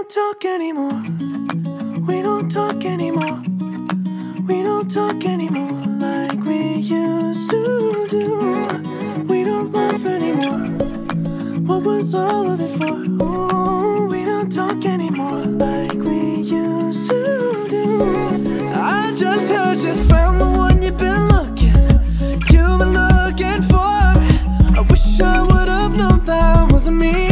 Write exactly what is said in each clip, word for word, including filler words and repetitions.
don't talk anymore. We don't talk anymore. We don't talk anymore like we used to do. We don't laugh anymore. What was all of it for? Ooh, we don't talk anymore like we used to do. I just heard you found the one you've been looking, you've been looking for. I wish I would have known that wasn't me.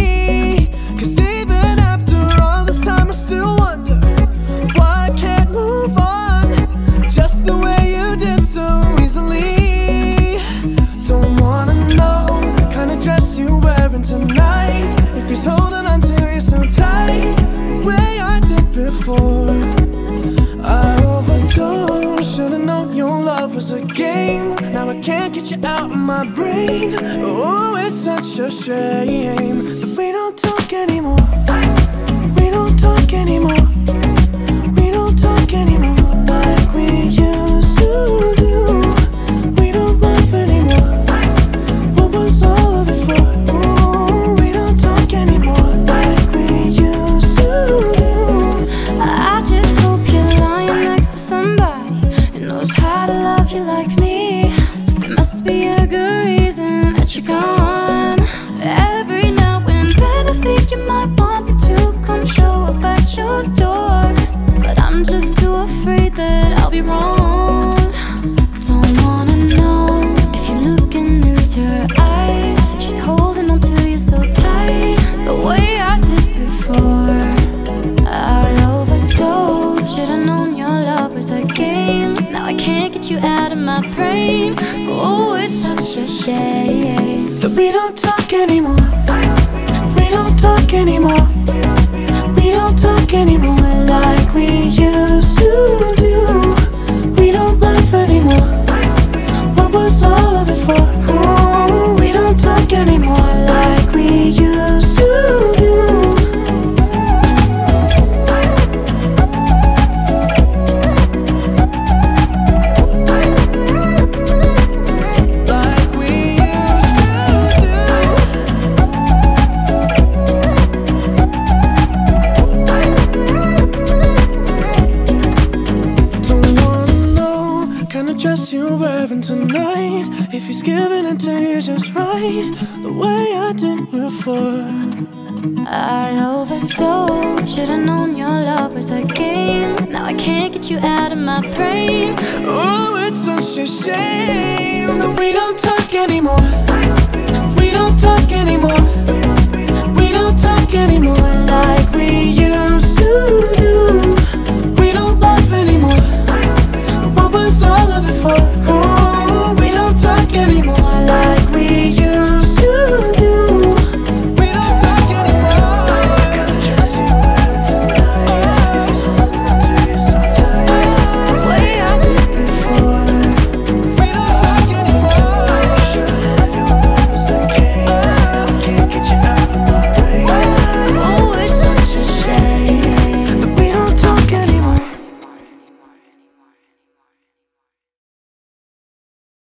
Tonight, if he's holding on to you so tight, the way I did before, I overdosed. Should've known your love was a game. Now I can't get you out of my brain. Oh, it's such a shame that we don't talk anymore. We don't talk anymore. We don't talk anymore like we used to do. We don't laugh anymore. What was all of it for? Like me, there must be a good reason that you're gone. Every now and then I think you might want me to come show up at your door, but I'm just too afraid that I'll be wrong. Don't wanna know if you're looking into her eyes, if she's holding on to you so tight, the way I did before. I overdosed. Should've known your love was a game. Now I can't get you out of my brain. Oh, it's such a shame that we don't talk anymore. We don't talk anymore. We don't talk anymore like we used to do. We don't laugh anymore. What was all of it for? Oh, we don't talk anymore like we used to do. Dress you're wearing tonight, if he's giving it to you just right, the way I did before. I overdosed. Should've known your love was a game. Now I can't get you out of my brain. Oh, it's such a shame that we don't talk anymore. We don't talk anymore. We don't talk anymore like